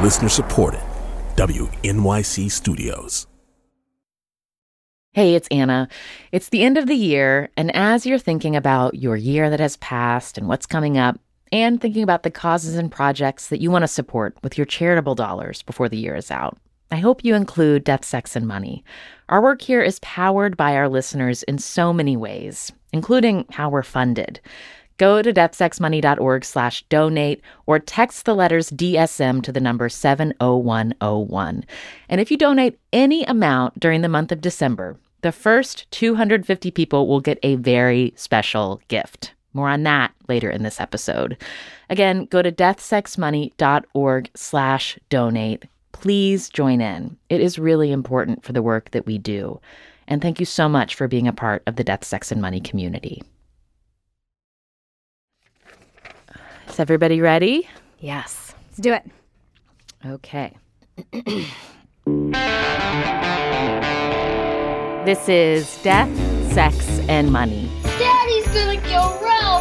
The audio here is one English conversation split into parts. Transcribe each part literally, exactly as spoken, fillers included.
Listener supported. W N Y C Studios. Hey, it's Anna. It's the end of the year, and as you're thinking about your year that has passed and what's coming up, and thinking about the causes and projects that you want to support with your charitable dollars before the year is out, I hope you include Death, Sex, and Money. Our work here is powered by our listeners in so many ways, including how we're funded. Go to deathsexmoney.org slash donate or text the letters D S M to the number seven oh one oh one. And if you donate any amount during the month of December, the first two hundred fifty people will get a very special gift. More on that later in this episode. Again, go to deathsexmoney.org slash donate. Please join in. It is really important for the work that we do. And thank you so much for being a part of the Death, Sex, and Money community. Is everybody ready? Yes. Let's do it. Okay. This is Death, Sex, and Money. Daddy's gonna kill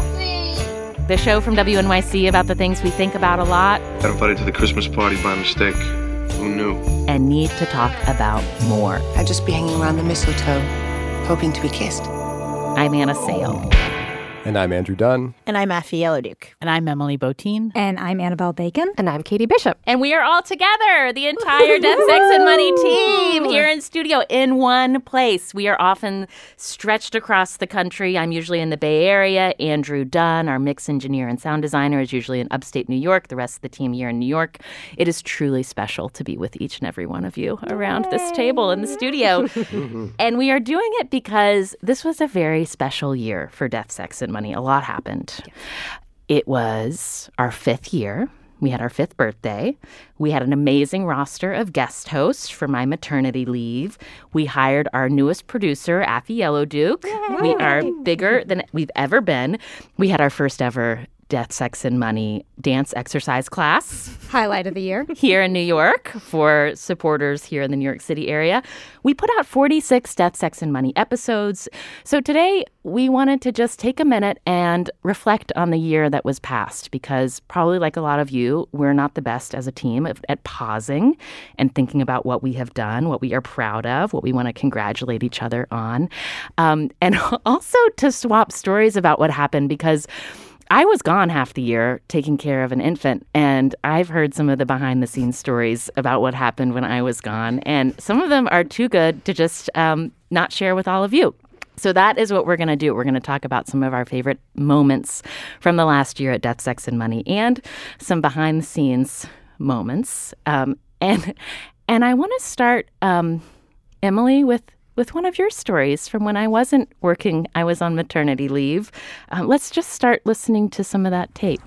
Ralphie! The show from W N Y C about the things we think about a lot. Got invited to the Christmas party by mistake. Who knew? And need to talk about more. I'd just be hanging around the mistletoe, hoping to be kissed. I'm Anna Sale. And I'm Andrew Dunn. And I'm Affie Yellowduke. And I'm Emily Botein. And I'm Annabelle Bacon. And I'm Katie Bishop. And we are all together, the entire Death, Sex, and Money team here in studio in one place. We are often stretched across the country. I'm usually in the Bay Area. Andrew Dunn, our mix engineer and sound designer, is usually in upstate New York. The rest of the team here in New York. It is truly special to be with each and every one of you around this table in the studio. And we are doing it because this was a very special year for Death, Sex, and Money. A lot happened. Yeah. It was our fifth year. We had our fifth birthday. We had an amazing roster of guest hosts for my maternity leave. We hired our newest producer, Affie Yellowduke. Yay. We are bigger than we've ever been. We had our first ever Death, Sex, and Money dance exercise class. Highlight of the year. Here in New York for supporters here in the New York City area. We put out forty-six Death, Sex, and Money episodes. So today we wanted to just take a minute and reflect on the year that was past because probably like a lot of you, we're not the best as a team at, at pausing and thinking about what we have done, what we are proud of, what we want to congratulate each other on. Um, and also to swap stories about what happened because I was gone half the year taking care of an infant, and I've heard some of the behind-the-scenes stories about what happened when I was gone, and some of them are too good to just um, not share with all of you. So that is what we're going to do. We're going to talk about some of our favorite moments from the last year at Death, Sex, and Money, and some behind-the-scenes moments. Um, and and I want to start, um, Emily, with with one of your stories from when I wasn't working. I was on maternity leave. Uh, let's just start listening to some of that tape.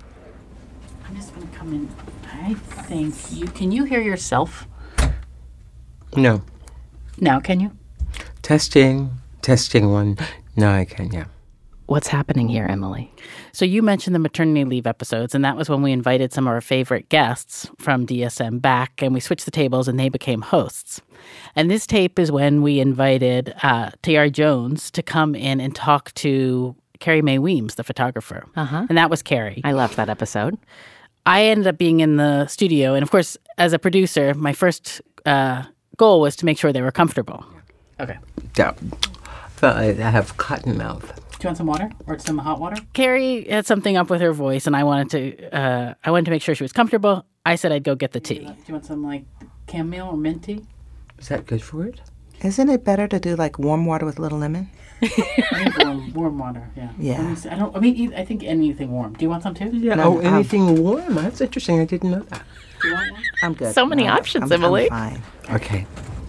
I'm just going to come in. I think you... Can you hear yourself? No. No, can you? Testing. Testing one. No, I can, yeah. What's happening here, Emily? So you mentioned the maternity leave episodes, and that was when we invited some of our favorite guests from D S M back, and we switched the tables, and they became hosts. And this tape is when we invited uh, Tayari Jones to come in and talk to Carrie Mae Weems, the photographer. Uh-huh. And that was Carrie. I loved that episode. I ended up being in the studio, and of course, as a producer, my first uh, goal was to make sure they were comfortable. Okay. Yeah. But I have cotton mouth. Do you want some water or some hot water? Carrie had something up with her voice, and I wanted to. Uh, I wanted to make sure she was comfortable. I said I'd go get the tea. Do you want some like chamomile or mint tea? Is that good for it? Isn't it better to do like warm water with a little lemon? I think warm, warm water. Yeah. Yeah. I don't. I mean, I think anything warm. Do you want some too? Yeah. No, oh, anything um, warm? That's interesting. I didn't know that. Do you want one? I'm good. So many no, options, I'm, Emily. I'm fine. Okay.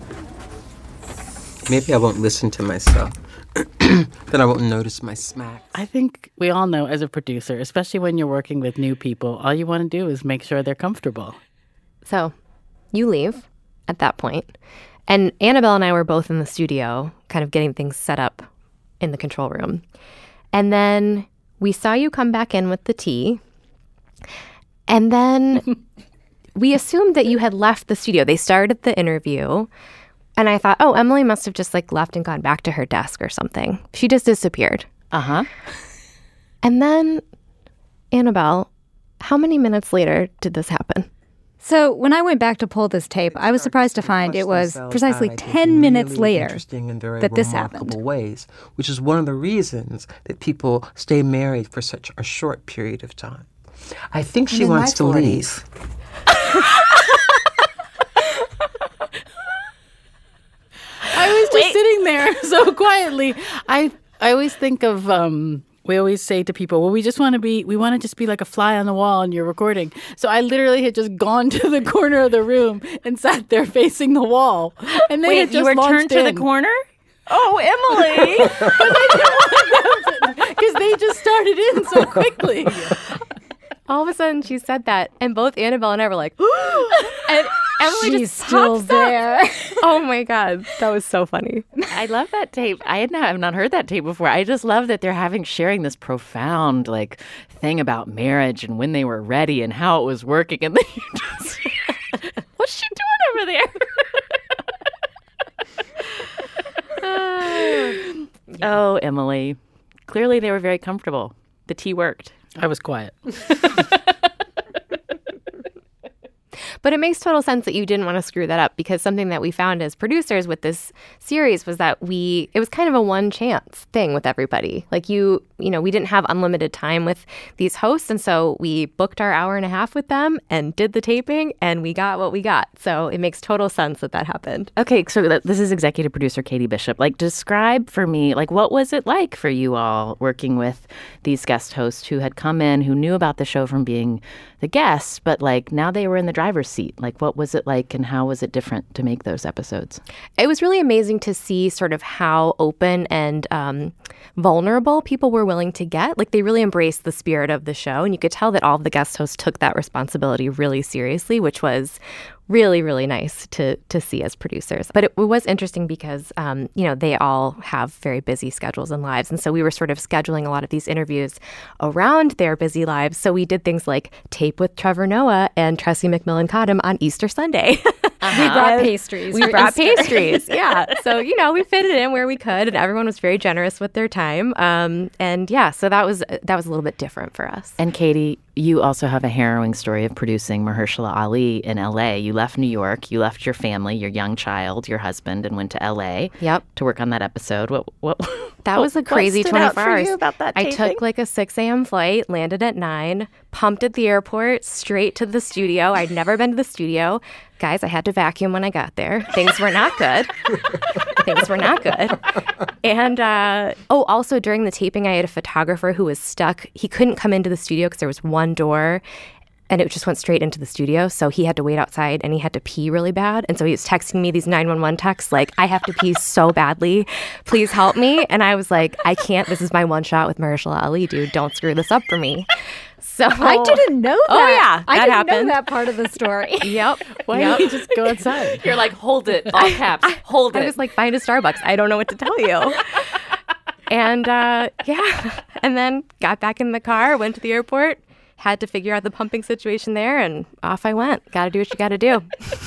Maybe I won't listen to myself. Then I won't notice my smacks. I think we all know as a producer, especially when you're working with new people, all you want to do is make sure they're comfortable. So you leave at that point, and Annabelle and I were both in the studio kind of getting things set up in the control room. And then we saw you come back in with the tea, and then we assumed that you had left the studio. They started the interview. And I thought, oh, Emily must have just like left and gone back to her desk or something. She just disappeared. Uh-huh. And then, Annabelle, how many minutes later did this happen? So when I went back to pull this tape, I was surprised to find it was precisely ten minutes later that this happened. Ways, which is one of the reasons that people stay married for such a short period of time. I think she wants to leave. I was just Wait. sitting there so quietly. I I always think of um we always say to people, well, we just want to be, we want to just be like a fly on the wall and you're recording. So I literally had just gone to the corner of the room and sat there facing the wall. And they Wait, had just you were turned in. to the corner? Oh, Emily! Because they just started in so quickly. All of a sudden, she said that, and both Annabelle and I were like, and Emily She's just still pops there. Up. Oh my God, that was so funny. I love that tape. I had not, have not heard that tape before. I just love that they're having sharing this profound like thing about marriage and when they were ready and how it was working, and then you just, what's she doing over there? Oh, Emily. Clearly, they were very comfortable. The tea worked. I was quiet. But it makes total sense that you didn't want to screw that up, because something that we found as producers with this series was that we, it was kind of a one chance thing with everybody. Like you, you know, we didn't have unlimited time with these hosts. And so we booked our hour and a half with them and did the taping and we got what we got. So it makes total sense that that happened. Okay. So that, this is executive producer Katie Bishop. Like, describe for me, like, what was it like for you all working with these guest hosts who had come in, who knew about the show from being the guests, but like now they were in the driver's seat? Like, what was it like and how was it different to make those episodes? It was really amazing to see sort of how open and um, vulnerable people were willing to get. Like, they really embraced the spirit of the show. And you could tell that all of the guest hosts took that responsibility really seriously, which was really, really nice to to see as producers. But it, it was interesting because, um, you know, they all have very busy schedules and lives. And so we were sort of scheduling a lot of these interviews around their busy lives. So we did things like tape with Trevor Noah and Tressie McMillan Cottom on Easter Sunday. Uh-huh. We brought pastries. We brought Easter. pastries. Yeah. So, you know, we fit it in where we could, and everyone was very generous with their time. Um, and yeah, so that was that was a little bit different for us. And Katie, you also have a harrowing story of producing Mahershala Ali in L A. You left New York, you left your family, your young child, your husband, and went to L A. Yep. To work on that episode. What what That was a crazy what stood twenty-four out for hours. You about that I taping? took like a six a.m. flight, landed at nine, pumped at the airport, straight to the studio. I'd never been to the studio. Guys, I had to vacuum when I got there. Things were not good. Things were not good. And, uh, oh, also during the taping, I had a photographer who was stuck. He couldn't come into the studio because there was one door, and it just went straight into the studio. So he had to wait outside, and he had to pee really bad. And so he was texting me these nine one one texts like, I have to pee so badly. Please help me. And I was like, I can't. This is my one shot with Mahershala Ali, dude. Don't screw this up for me. So I didn't know that. Oh, yeah. I that didn't happened. know that part of the story. Yep. Why yep. don't you just go outside? You're like, hold it, all caps, hold I it. was like, find a Starbucks. I don't know what to tell you. And uh, yeah, and then got back in the car, went to the airport, had to figure out the pumping situation there, and off I went. Got to do what you got to do.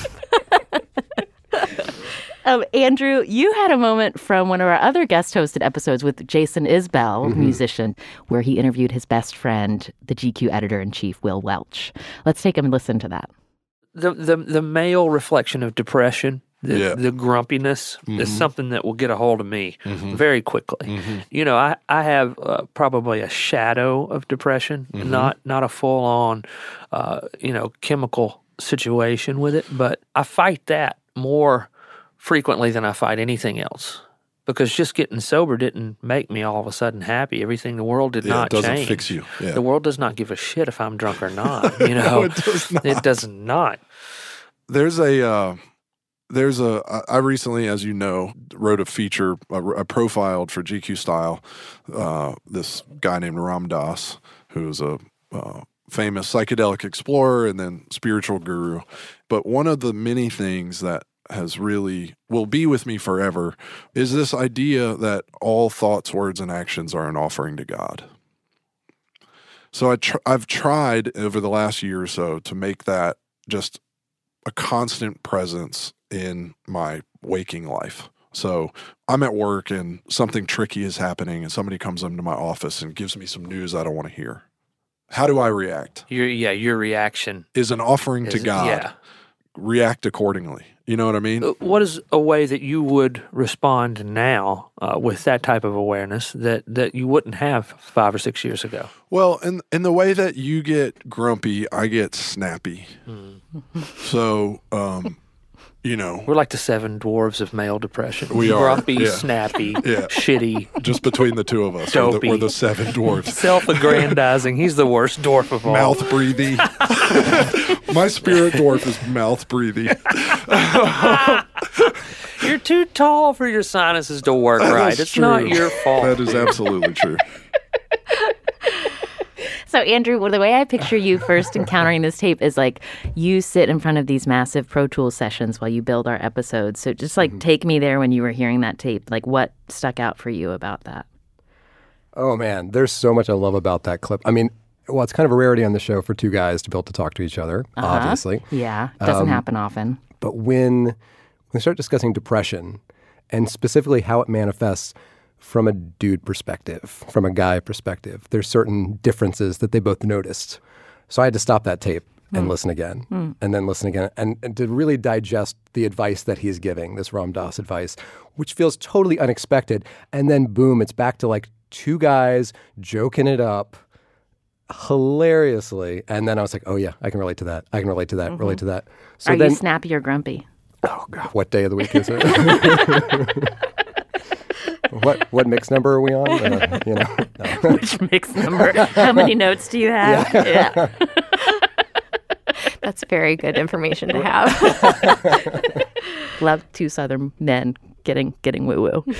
Um, Andrew, you had a moment from one of our other guest hosted episodes with Jason Isbell, mm-hmm. musician, where he interviewed his best friend, the G Q editor-in-chief, Will Welch. Let's take a listen to that. The the, the male reflection of depression, the, yeah. the grumpiness, mm-hmm. is something that will get a hold of me mm-hmm. very quickly. Mm-hmm. You know, I, I have uh, probably a shadow of depression, mm-hmm. not, not a full-on, uh, you know, chemical situation with it, but I fight that more frequently than I fight anything else, because just getting sober didn't make me all of a sudden happy. Everything, the world did yeah, not it doesn't change. fix you. Yeah. The world does not give a shit if I'm drunk or not. You know, no, it does not. It does not. There's a, uh, there's a. I recently, as you know, wrote a feature, a, a profiled for G Q Style. Uh, this guy named Ram Dass, who's a uh, famous psychedelic explorer and then spiritual guru. But one of the many things that has really, will be with me forever, is this idea that all thoughts, words, and actions are an offering to God. So I tr- I've tried over the last year or so to make that just a constant presence in my waking life. So I'm at work and something tricky is happening and somebody comes into my office and gives me some news I don't want to hear. How do I react? Your yeah, your reaction is an offering is, to God. Yeah. React accordingly. You know what I mean? What is a way that you would respond now uh, with that type of awareness that, that you wouldn't have five or six years ago? Well, in in the way that you get grumpy, I get snappy. Mm. So, um, you know. We're like the seven dwarves of male depression. We are. Grumpy, yeah. snappy, yeah. shitty. Just between the two of us. Dopey. We're the, we're the seven dwarves. Self-aggrandizing. He's the worst dwarf of all. Mouth breathy. My spirit dwarf is mouth breathy. You're too tall for your sinuses to work that right. It's true. not your fault. That is absolutely true. So, Andrew, well, the way I picture you first encountering this tape is like you sit in front of these massive Pro Tools sessions while you build our episodes. So just like mm-hmm. take me there when you were hearing that tape. Like what stuck out for you about that? Oh, man, there's so much I love about that clip. I mean, well, it's kind of a rarity on the show for two guys to be able to talk to each other, uh-huh. obviously. Yeah, it doesn't um, happen often. But when, when we start discussing depression and specifically how it manifests from a dude perspective, from a guy perspective, there's certain differences that they both noticed. So I had to stop that tape and mm. listen again, mm. and then listen again, and, and to really digest the advice that he's giving, this Ram Dass advice, which feels totally unexpected. And then boom, it's back to like two guys joking it up hilariously. And then I was like, oh yeah, I can relate to that. I can relate to that, mm-hmm. relate to that. So Are then, you snappy or grumpy? Oh God, what day of the week is it? What what mix number are we on? Uh, you know, no. Which mix number? How many notes do you have? Yeah. yeah. That's very good information to have. Love two Southern men getting getting woo woo.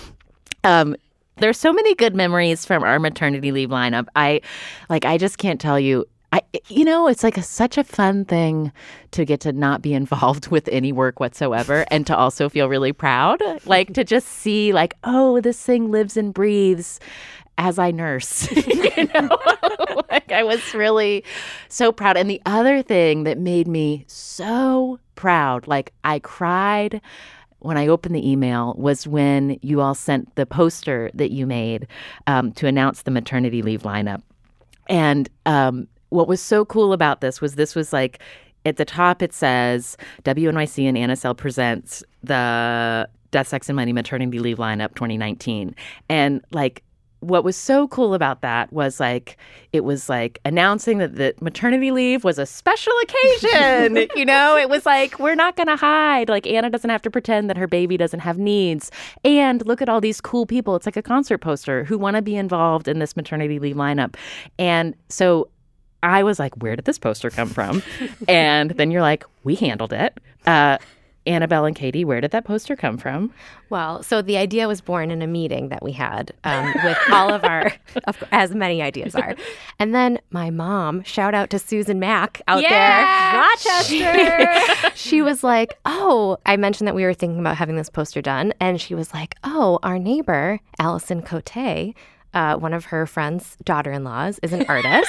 Um, there's so many good memories from our maternity leave lineup. I like. I just can't tell you. I, you know, it's like a, such a fun thing to get to not be involved with any work whatsoever and to also feel really proud. Like to just see like, oh, this thing lives and breathes as I nurse. You know, like I was really so proud. And the other thing that made me so proud, like I cried when I opened the email, was when you all sent the poster that you made um, to announce the maternity leave lineup. And um what was so cool about this was this was like, at the top it says, W N Y C and Ann S L presents the Death, Sex, and Money Maternity Leave Lineup twenty nineteen. And like, what was so cool about that was like, it was like announcing that the maternity leave was a special occasion. You know, it was like, we're not going to hide. Like Anna doesn't have to pretend that her baby doesn't have needs. And look at all these cool people. It's like a concert poster who want to be involved in this maternity leave lineup. And so I was like, where did this poster come from? And then you're like, we handled it. Uh, Annabelle and Katie, where did that poster come from? Well, so the idea was born in a meeting that we had um, with all of our, of, as many ideas are. And then my mom, shout out to Susan Mack out yeah! there. Rochester. She, she was like, oh, I mentioned that we were thinking about having this poster done. And she was like, oh, our neighbor, Allison Cote, uh, one of her friend's daughter-in-laws, is an artist.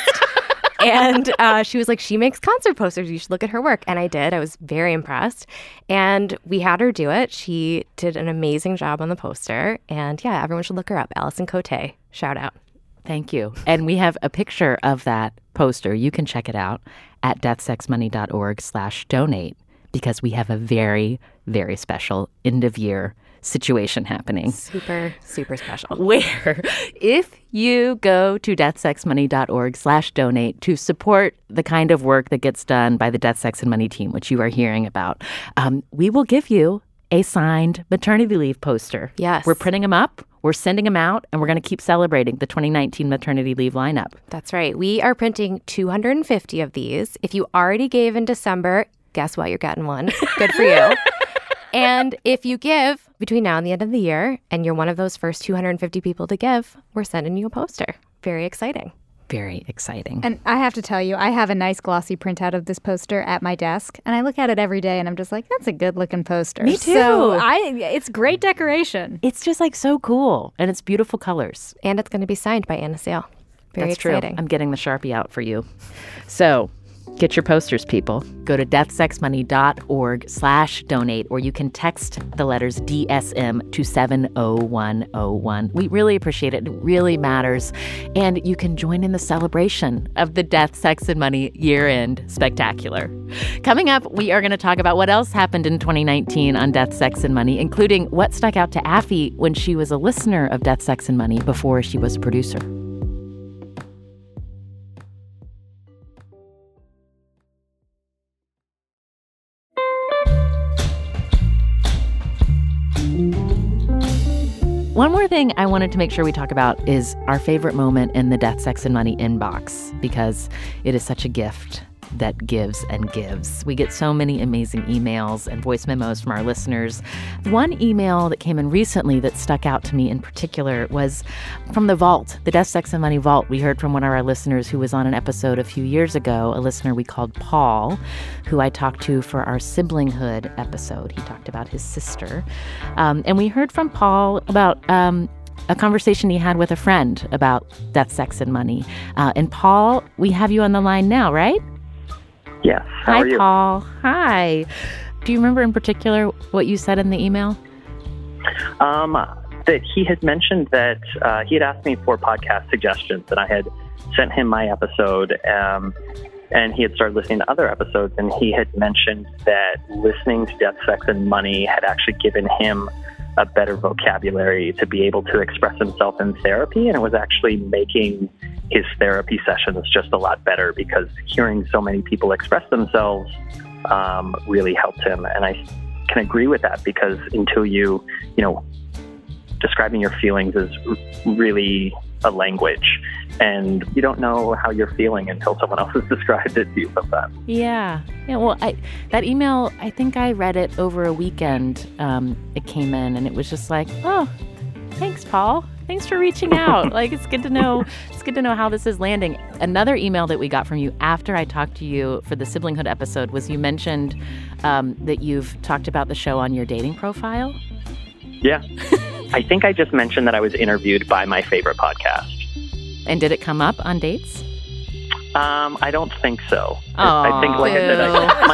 And uh, she was like, she makes concert posters. You should look at her work. And I did. I was very impressed. And we had her do it. She did an amazing job on the poster. And yeah, everyone should look her up. Allison Cote. Shout out. Thank you. And we have a picture of that poster. You can check it out at deathsexmoney.org slash donate because we have a very, very special end of year situation happening. Super, super special. Where if you go to deathsexmoney.org slash donate to support the kind of work that gets done by the Death, Sex, and Money team, which you are hearing about, um, we will give you a signed maternity leave poster. Yes. We're printing them up. We're sending them out, and we're going to keep celebrating the twenty nineteen maternity leave lineup. That's right. We are printing two hundred fifty of these. If you already gave in December, guess what? You're getting one. Good for you. And if you give between now and the end of the year, and you're one of those first two hundred fifty people to give, we're sending you a poster. Very exciting. Very exciting. And I have to tell you, I have a nice glossy printout of this poster at my desk, and I look at it every day, and I'm just like, that's a good-looking poster. Me too. So I, it's great decoration. It's just like so cool, and it's beautiful colors. And it's going to be signed by Anna Sale. Very That's exciting. True. I'm getting the Sharpie out for you. So Get your posters, people. Go to deathsexmoney.org slash donate, or you can text the letters D S M to seven oh one oh one. We really appreciate it. It really matters. And you can join in the celebration of the Death, Sex, and Money Year-End Spectacular. Coming up, we are going to talk about what else happened in twenty nineteen on Death, Sex, and Money, including what stuck out to Affy when she was a listener of Death, Sex, and Money before she was a producer. One more thing I wanted to make sure we talk about is our favorite moment in the Death, Sex, and Money inbox, because it is such a gift that gives and gives. We get so many amazing emails and voice memos from our listeners. One email that came in recently that stuck out to me in particular was from the Vault, the Death, Sex, and Money Vault. We heard from one of our listeners who was on an episode a few years ago, a listener we called Paul, who I talked to for our siblinghood episode. He talked about his sister. Um, and we heard from Paul about um, a conversation he had with a friend about death, sex, and money. Uh, and Paul, we have you on the line now, right? Yes. How Hi, are you? Paul. Hi. Do you remember in particular what you said in the email? Um, that he had mentioned that uh, he had asked me for podcast suggestions, and I had sent him my episode, um, and he had started listening to other episodes, and he had mentioned that listening to Death, Sex, and Money had actually given him a better vocabulary to be able to express himself in therapy, and it was actually making his therapy sessions just a lot better because hearing so many people express themselves um, really helped him. And I can agree with that because until you, you know, describing your feelings is really a language, and you don't know how you're feeling until someone else has described it to you sometimes. Yeah. Yeah. Well, I, that email, I think I read it over a weekend. Um, it came in and it was just like, oh, thanks, Paul. Thanks for reaching out. Like, it's good to know. It's good to know how this is landing. Another email that we got from you after I talked to you for the siblinghood episode was you mentioned um, that you've talked about the show on your dating profile. Yeah. I think I just mentioned that I was interviewed by my favorite podcast. And did it come up on dates? Um, I don't think so. Aww, I think, like boo. I said, I,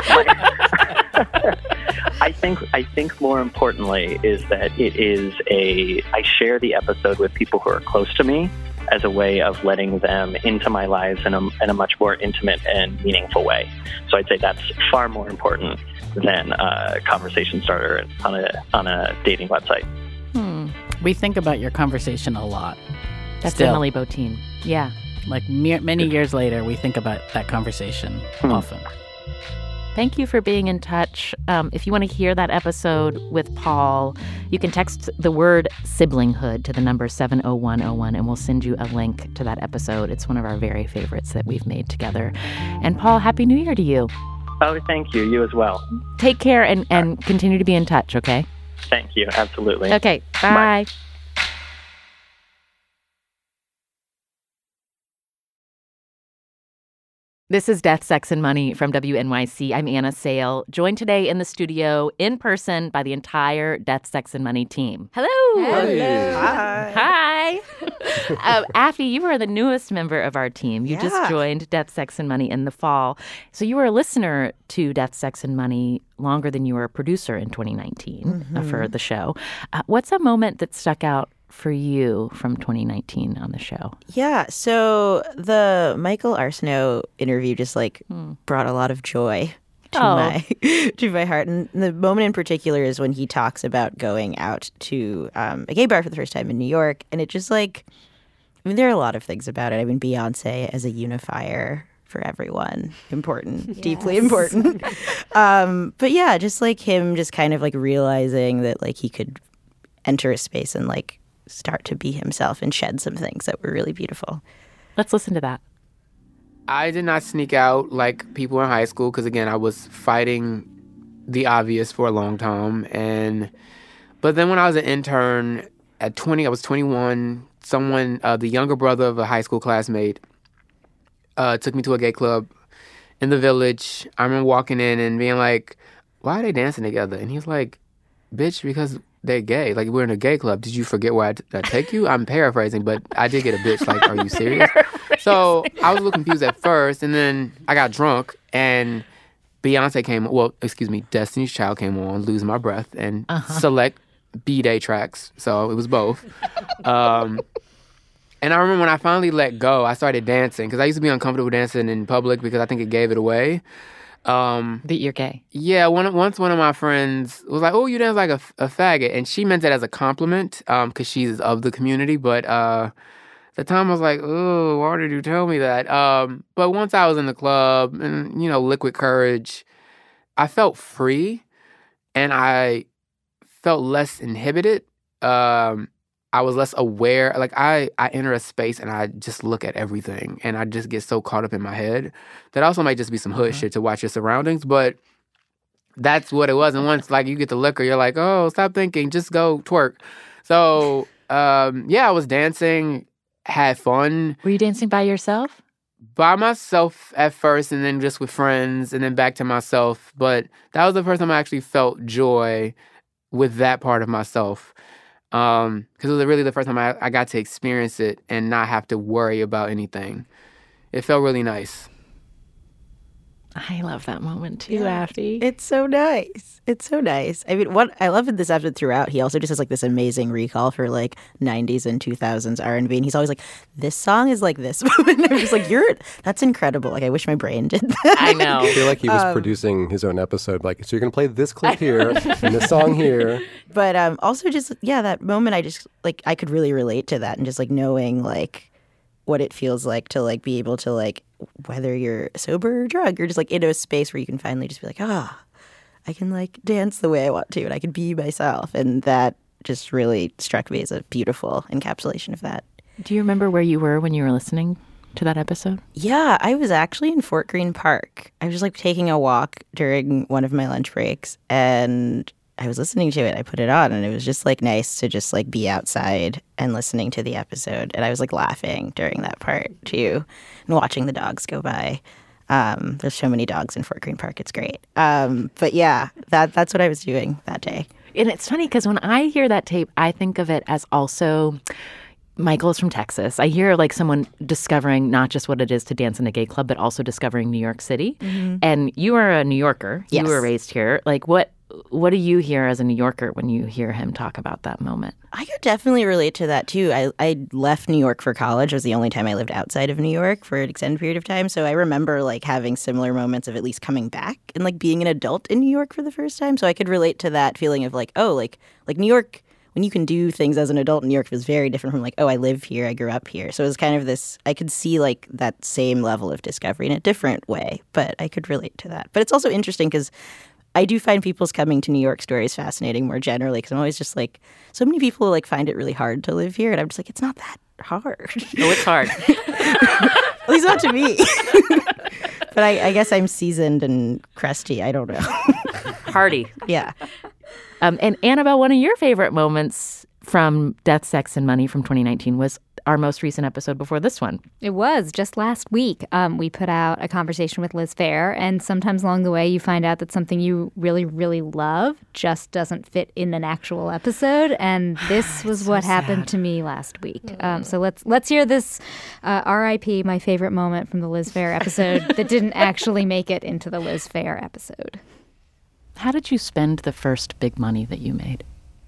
my, my, my I think I think more importantly is that it is a I share the episode with people who are close to me as a way of letting them into my lives in a, in a much more intimate and meaningful way. So I'd say that's far more important than a conversation starter on a on a dating website. Hmm. We think about your conversation a lot. That's Still. Emily Botein. Yeah. Like me- many years later, we think about that conversation Hmm. often. Thank you for being in touch. Um, if you want to hear that episode with Paul, you can text the word siblinghood to the number seven oh one oh one, and we'll send you a link to that episode. It's one of our very favorites that we've made together. And Paul, Happy New Year to you. Oh, thank you. You as well. Take care and, and continue to be in touch, okay? Thank you. Absolutely. Okay, bye. Bye. This is Death, Sex, and Money from W N Y C. I'm Anna Sale, joined today in the studio in person by the entire Death, Sex, and Money team. Hello. Hello. Hi. Hi. uh, Affy, you are the newest member of our team. You Yeah. just joined Death, Sex, and Money in the fall. So you were a listener to Death, Sex, and Money longer than you were a producer in twenty nineteen uh, Mhm. for the show. Uh, what's a moment that stuck out for you from twenty nineteen on the show? Yeah, so the Michael Arsenault interview just like Hmm. brought a lot of joy to Oh. my to my heart, and the moment in particular is when he talks about going out to um, a gay bar for the first time in New York, and it just like, I mean, there are a lot of things about it. I mean, Beyonce as a unifier for everyone, important, deeply important. um, but yeah, just like him, just kind of like realizing that like he could enter a space and like start to be himself and shed some things that were really beautiful. Let's listen to that. I did not sneak out like people in high school because, again, I was fighting the obvious for a long time. And but then when I was an intern at twenty, I was twenty-one. Someone, uh, the younger brother of a high school classmate, uh, took me to a gay club in the Village. I remember walking in and being like, "Why are they dancing together?" And he was like, "Bitch, because they're gay. Like, we're in a gay club. Did you forget where I, t- I take you? I'm paraphrasing, but I did get a bitch like, are you serious? So I was a little confused at first, and then I got drunk, and Beyonce came, well, excuse me, Destiny's Child came on, Lose My Breath, and uh-huh. select B-Day tracks. So it was both. Um, and I remember when I finally let go, I started dancing, because I used to be uncomfortable dancing in public because I think it gave it away. Um, that you're gay. Yeah, one, once one of my friends was like, oh, you dance like a, a faggot. And she meant it as a compliment because um, she's of the community. But uh, at the time I was like, oh, why did you tell me that? Um, but once I was in the club and, you know, Liquid Courage, I felt free and I felt less inhibited. Um, I was less aware. Like, I, I enter a space and I just look at everything and I just get so caught up in my head. That also might just be some hood mm-hmm. shit to watch your surroundings, but that's what it was. And once, like, you get the liquor, you're like, oh, stop thinking, just go twerk. So, um, yeah, I was dancing, had fun. Were you dancing by yourself? By myself at first, and then just with friends, and then back to myself. But that was the first time I actually felt joy with that part of myself. Um, because it was really the first time I, I got to experience it and not have to worry about anything. It felt really nice. I love that moment too, yeah. Affy. It's so nice. It's so nice. I mean, what I love in this episode throughout, he also just has like this amazing recall for like nineties and two thousands R and B, and he's always like, this song is like this moment. I'm just like, you're, that's incredible. Like, I wish my brain did that. I know. I feel like he was um, producing his own episode. Like, so you're going to play this clip here and this song here. But um, also just, yeah, that moment, I just, like, I could really relate to that, and just like knowing like what it feels like to like be able to like, whether you're sober or drunk, you're just like in a space where you can finally just be like, ah, I can like dance the way I want to and I can be myself. And that just really struck me as a beautiful encapsulation of that. Do you remember where you were when you were listening to that episode? Yeah, I was actually in Fort Greene Park. I was just like taking a walk during one of my lunch breaks and I was listening to it. I put it on and it was just like nice to just like be outside and listening to the episode. And I was like laughing during that part too and watching the dogs go by. Um, there's so many dogs in Fort Greene Park. It's great. Um, but yeah, that that's what I was doing that day. And it's funny because when I hear that tape, I think of it as also Michael is from Texas. I hear like someone discovering not just what it is to dance in a gay club, but also discovering New York City. Mm-hmm. And you are a New Yorker. Yes. You were raised here. Like what what do you hear as a New Yorker when you hear him talk about that moment? I could definitely relate to that too. I, I left New York for college. It was the only time I lived outside of New York for an extended period of time. So I remember like having similar moments of at least coming back and like being an adult in New York for the first time. So I could relate to that feeling of like, oh, like like New York, when you can do things as an adult in New York, was very different from like, oh, I live here, I grew up here. So it was kind of this, I could see like that same level of discovery in a different way, but I could relate to that. But it's also interesting because I do find people's coming to New York stories fascinating more generally because I'm always just like, so many people like find it really hard to live here. And I'm just like, it's not that hard. No, it's hard. At least not to me. But I, I guess I'm seasoned and crusty. I don't know. Hardy. Yeah. Um, and Annabelle, one of your favorite moments from Death, Sex, and Money from twenty nineteen was our most recent episode before this one. It was just last week. Um, we put out a conversation with Liz Phair, and sometimes along the way you find out that something you really, really love just doesn't fit in an actual episode. And this was so what sad. happened to me last week. Mm. Um, so let's let's hear this uh, R I P, my favorite moment from the Liz Phair episode that didn't actually make it into the Liz Phair episode. How did you spend the first big money that you made?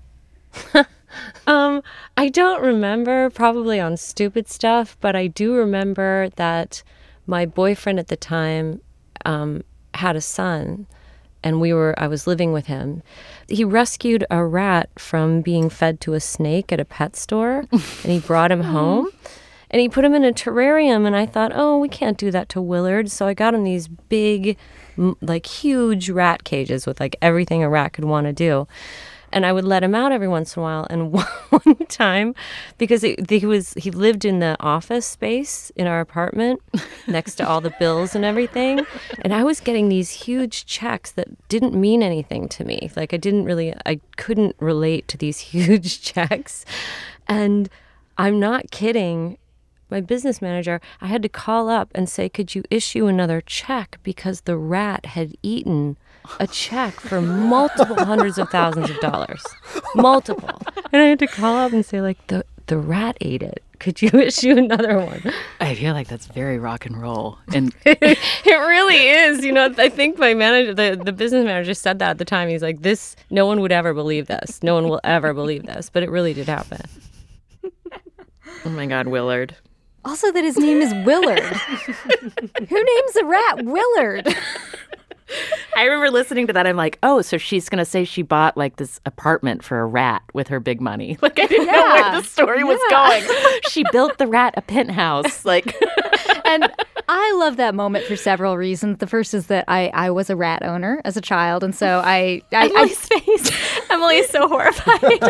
um, I don't remember, probably on stupid stuff, but I do remember that my boyfriend at the time um, had a son, and we were I was living with him. He rescued a rat from being fed to a snake at a pet store, and he brought him home. And he put him in a terrarium, and I thought, oh, we can't do that to Willard. So I got him these big, like huge rat cages with like everything a rat could want to do. And I would let him out every once in a while. And one time, because it, he was he lived in the office space in our apartment next to all the bills and everything. And I was getting these huge checks that didn't mean anything to me. Like I didn't really, I couldn't relate to these huge checks. And I'm not kidding. My business manager, I had to call up and say, could you issue another check because the rat had eaten a check for multiple hundreds of thousands of dollars. Multiple. And I had to call up and say, like, the, the rat ate it. Could you issue another one? I feel like that's very rock and roll. And it really is. You know, I think my manager, the, the business manager said that at the time. He's like, this, no one would ever believe this. No one will ever believe this. But it really did happen. Oh my God, Willard. Also that his name is Willard. Who names a rat Willard? I remember listening to that. I'm like, oh, so she's going to say she bought like this apartment for a rat with her big money. Like, I didn't Yeah. know where the story Yeah. was going. She built the rat a penthouse. Like, And I love that moment for several reasons. The first is that I, I was a rat owner as a child. And so I... I Emily's I, face. Emily's so horrified.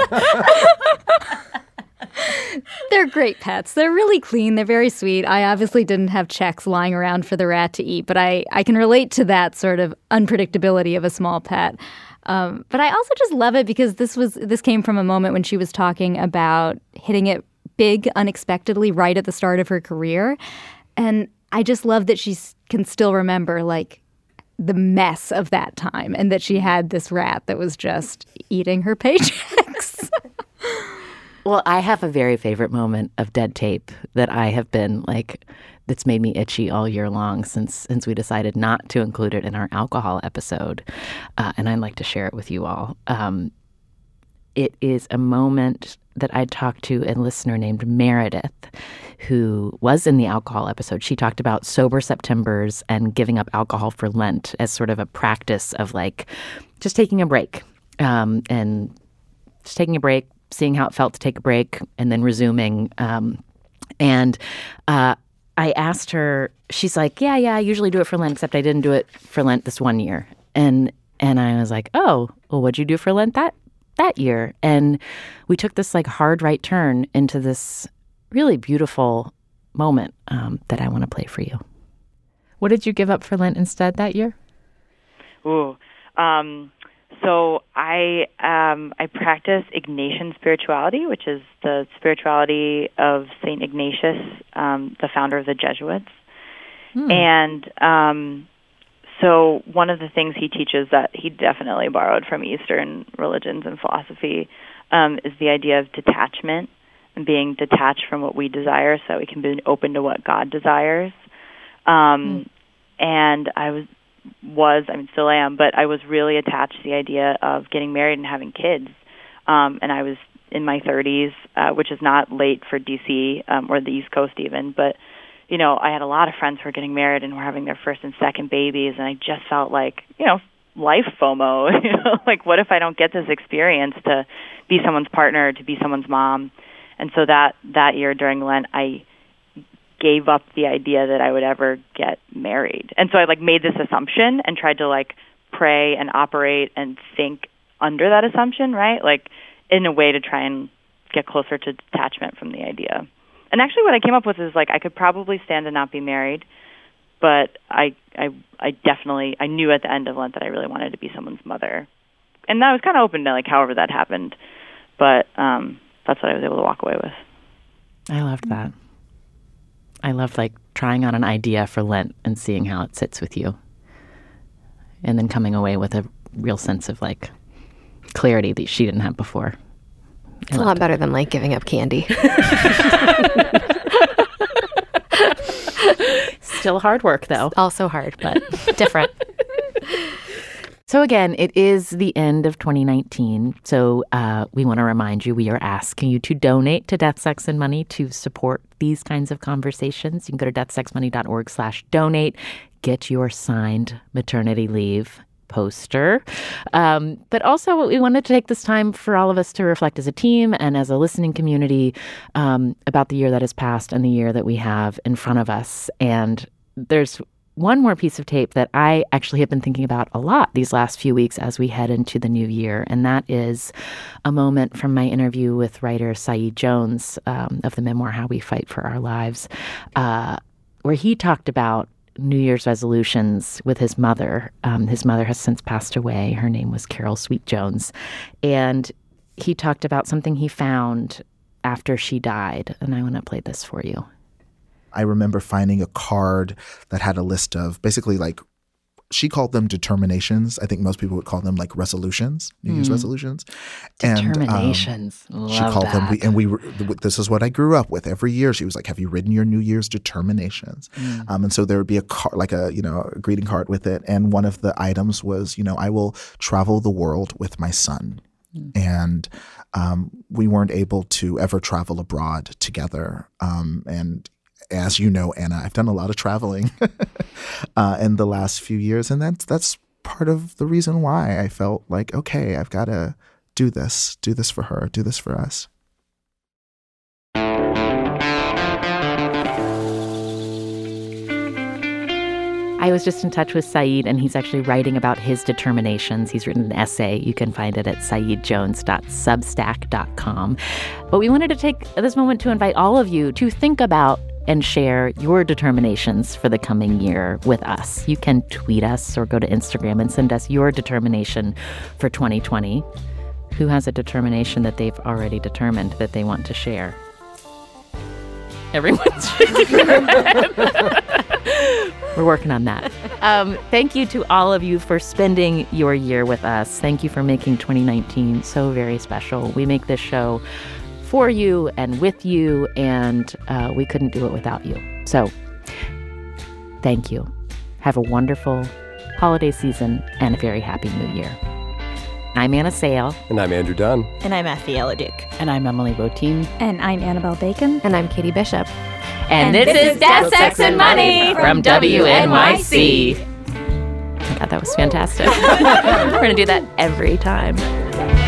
They're great pets. They're really clean. They're very sweet. I obviously didn't have checks lying around for the rat to eat, but I, I can relate to that sort of unpredictability of a small pet. Um, but I also just love it because this was this came from a moment when she was talking about hitting it big unexpectedly right at the start of her career. And I just love that she can still remember, like, the mess of that time and that she had this rat that was just eating her paychecks. Well, I have a very favorite moment of Dead Tape that I have been like, that's made me itchy all year long since since we decided not to include it in our alcohol episode. Uh, and I'd like to share it with you all. Um, it is a moment that I talked to a listener named Meredith, who was in the alcohol episode. She talked about sober Septembers and giving up alcohol for Lent as sort of a practice of like just taking a break um, and just taking a break, seeing how it felt to take a break, and then resuming. Um, and uh, I asked her, she's like, yeah, yeah, I usually do it for Lent, except I didn't do it for Lent this one year. And and I was like, oh, well, what'd you do for Lent that that year? And we took this like hard right turn into this really beautiful moment um, that I want to play for you. What did you give up for Lent instead that year? Ooh, um... So I um, I practice Ignatian spirituality, which is the spirituality of Saint Ignatius, um, the founder of the Jesuits. Hmm. And um, so one of the things he teaches that he definitely borrowed from Eastern religions and philosophy um, is the idea of detachment and being detached from what we desire so we can be open to what God desires. Um, hmm. And I was... was, I mean, still am, but I was really attached to the idea of getting married and having kids. Um, and I was in my thirties, uh, which is not late for D C um, or the East Coast even. But, you know, I had a lot of friends who were getting married and were having their first and second babies. And I just felt like, you know, life FOMO, you know, like what if I don't get this experience to be someone's partner, to be someone's mom? And so that, that year during Lent, I gave up the idea that I would ever get married. And so I like made this assumption and tried to like pray and operate and think under that assumption, right? Like in a way to try and get closer to detachment from the idea. And actually what I came up with is like I could probably stand to not be married, but I I I definitely I knew at the end of Lent that I really wanted to be someone's mother. And I was kind of open to like however that happened, but um that's what I was able to walk away with. I loved that. I loved like trying on an idea for Lent and seeing how it sits with you. And then coming away with a real sense of like clarity that she didn't have before. It's a lot better than like giving up candy. Still hard work though. Also hard, but different. So again, it is the end of twenty nineteen. So uh, we want to remind you, we are asking you to donate to Death, Sex, and Money to support these kinds of conversations. You can go to deathsexmoney.org slash donate. Get your signed maternity leave poster. Um, but also we wanted to take this time for all of us to reflect as a team and as a listening community um, about the year that has passed and the year that we have in front of us. And there's one more piece of tape that I actually have been thinking about a lot these last few weeks as we head into the new year, and that is a moment from my interview with writer Saeed Jones um, of the memoir How We Fight for Our Lives, uh, where he talked about New Year's resolutions with his mother. Um, his mother has since passed away. Her name was Carol Sweet Jones, and he talked about something he found after she died, and I want to play this for you. I remember finding a card that had a list of basically like she called them determinations. I think most people would call them like resolutions, New Year's Mm. resolutions. Determinations. And, um, Love she called that. them, we, and we were, this is what I grew up with. Every year she was like, have you written your New Year's determinations? Mm. Um, and so there would be a card, like a, you know, a greeting card with it. And one of the items was, you know, I will travel the world with my son. Mm. And um, we weren't able to ever travel abroad together. Um, and as you know, Anna, I've done a lot of traveling uh, in the last few years, and that's that's part of the reason why I felt like, okay, I've got to do this, do this for her, do this for us. I was just in touch with Saeed, and he's actually writing about his determinations. He's written an essay. You can find it at saeed jones dot substack dot com. But we wanted to take this moment to invite all of you to think about and share your determinations for the coming year with us. You can tweet us or go to Instagram and send us your determination for twenty twenty. Who has a determination that they've already determined that they want to share? Everyone's shaking their head. We're working on that. Um, thank you to all of you for spending your year with us. Thank you for making twenty nineteen so very special. We make this show for you and with you, and uh, we couldn't do it without you. So thank you. Have a wonderful holiday season and a very happy new year. I'm Anna Sale. And I'm Andrew Dunn. And I'm Afiela Duke. And I'm Emily Botein. And I'm Annabelle Bacon. And I'm Katie Bishop. And, and this, this is Death, Sex, and Money from W N Y C. Oh my God, that was fantastic. We're going to do that every time.